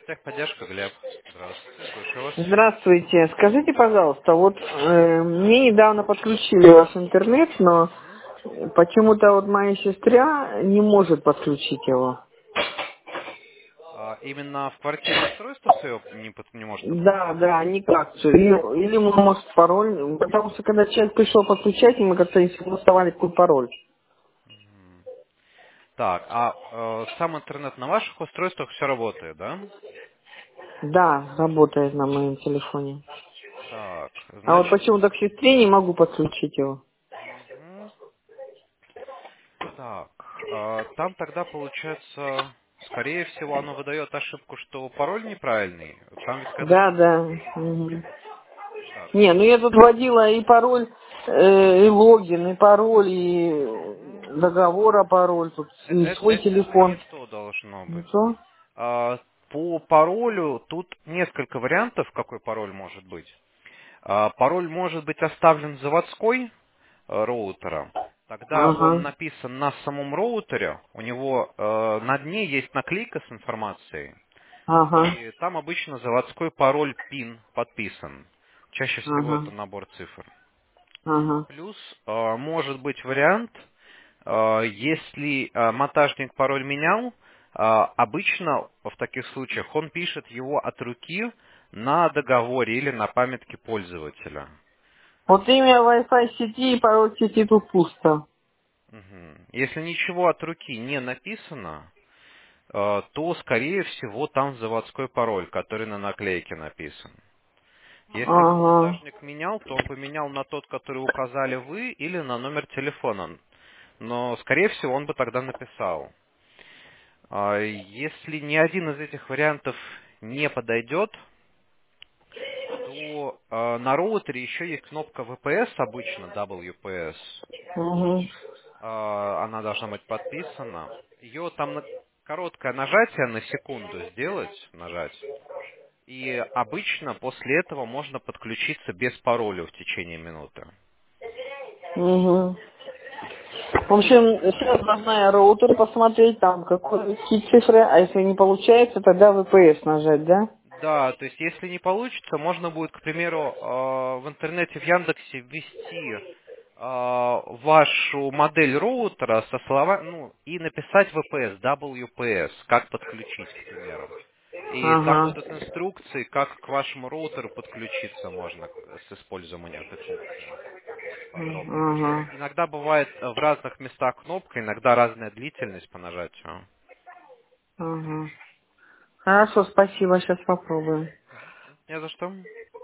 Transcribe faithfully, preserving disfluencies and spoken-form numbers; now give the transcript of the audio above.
Техподдержка, Глеб. Здравствуйте, слушаю вас. Здравствуйте. Скажите, пожалуйста, вот э, мне недавно подключили ваш интернет, но Мгм. почему-то вот моя сестра не может подключить его. А, именно в квартире устройство свое не, под- не может Да, подключить? да, никак. Или, или он может пароль, потому что когда человек пришел подключать, мы как-то не согласовали какой пароль. Мгм. Так, а э, сам интернет на ваших устройствах все работает, да? Да, работает на моем телефоне. Так, А вот значит, почему-то к сестре не могу подключить его. мгм. Так, э, там тогда получается, скорее всего, оно выдает ошибку, что пароль неправильный. Там ведь когда Да, вы... да. Мгм. Мгм. Так, Не, ну я тут вводила и пароль, э, и логин, и пароль, и мгм. договора пароль, тут Э- и э- свой это уже не телефон. то должно Ну быть. что? А, По паролю тут несколько вариантов, какой пароль может быть. А, Пароль может быть оставлен заводской э, роутера. Тогда он Ага, написан на самом роутере, у него э, на дне есть наклейка с информацией, ага, и там обычно заводской пароль пин подписан. Чаще всего ага, это набор цифр. ага. Плюс э, может быть вариант, э, если э, монтажник пароль менял, э, обычно в таких случаях он пишет его от руки на договоре или на памятке пользователя. Вот имя Wi-Fi сети и пароль сети тут пусто. Мгм. Если ничего от руки не написано, э, то, скорее всего, там заводской пароль, который на наклейке написан. Если бы Ага. монтажник менял, то он бы менял на тот, который указали вы, или на номер телефона. Но, скорее всего, он бы тогда написал. А, Если ни один из этих вариантов не подойдет, то а, на роутере еще есть кнопка ви пи эс обычно, дабл ю пи эс. Угу. А, Она должна быть подписана. Ее там на короткое нажатие на секунду сделать, нажать. И обычно после этого можно подключиться без пароля в течение минуты. Угу. В общем, сейчас должна я роутер посмотреть, там какой, какие цифры, а если не получается, тогда ви пи эс нажать, да? Да, то есть если не получится, можно будет, к примеру, э, в интернете в Яндексе ввести э, вашу модель роутера со слова, ну, и написать ви пи эс, дабл ю пи эс, как подключить, к примеру. И там Ага. будут инструкции, как к вашему роутеру подключиться можно к- с использованием этой функции. Подробно. Потому что Ага. иногда бывает э, в разных местах кнопка, иногда разная длительность по нажатию. Ага. Хорошо, спасибо, сейчас попробуем. Не за что.